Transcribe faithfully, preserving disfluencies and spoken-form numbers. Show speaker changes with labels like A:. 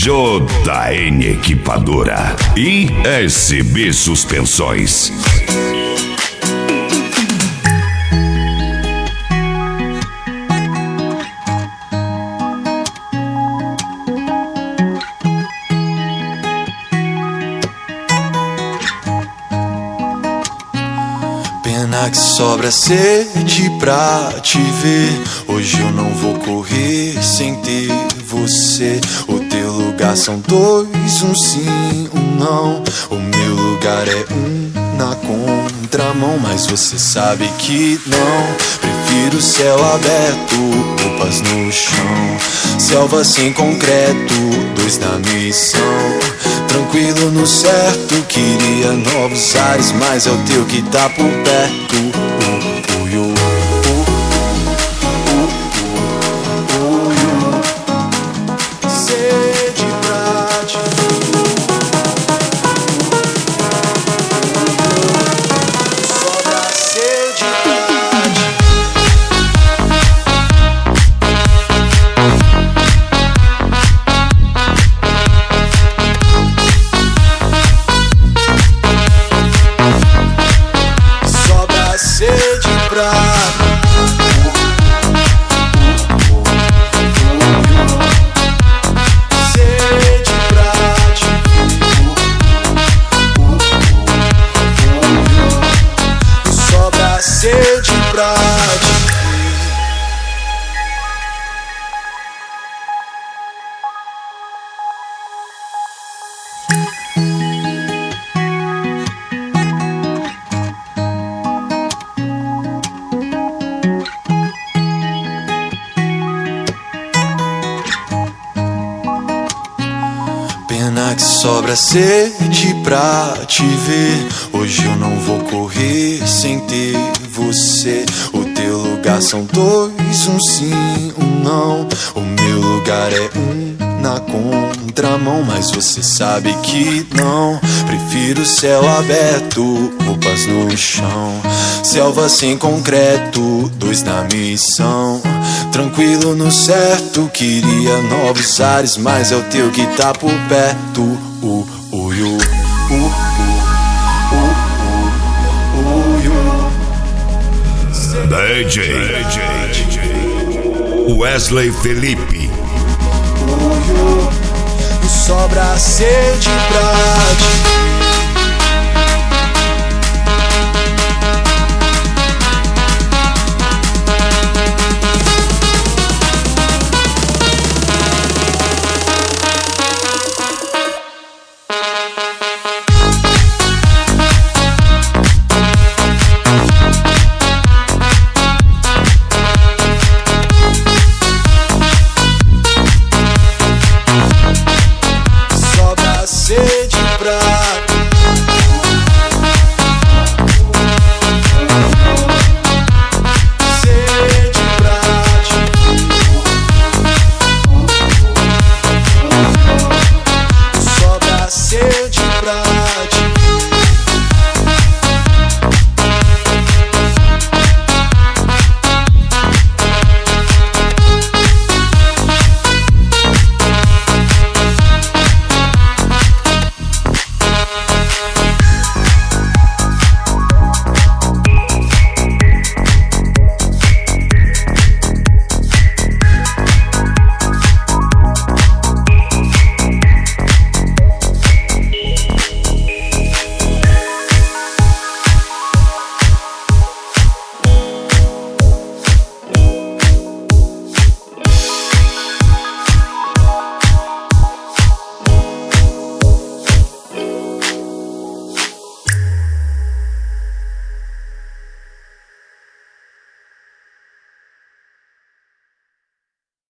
A: J N Equipadora e S B Suspensões.
B: Pena que sobra sede pra te ver. Hoje eu não vou correr sem ter você. O teu lugar são dois, um sim, um não. O meu lugar é um na contramão, mas você sabe que não. Prefiro céu aberto, roupas no chão. Selva sem concreto, dois na missão. Tranquilo no certo, queria novos ares, mas é o teu que tá por perto. Uh, uh, uh, uh, uh, uh, uh. Sede pra te sobra sede pra te sede pra sede pra te sobra sede pra te Pena que sobra sede pra te ver. Hoje eu não vou correr sem ter você. O teu lugar são dois, um sim, um não. O meu lugar é um na contramão, mas você sabe que não. Prefiro céu aberto, roupas no chão. Selva sem concreto, dois na missão. Tranquilo no certo, queria novos ares, mas é o teu que tá por perto. Uh, uh, uh, uh, uh, uh, uh, uh.
A: D J Wesley Felipe.
B: Uh, uh, sobra sede pra te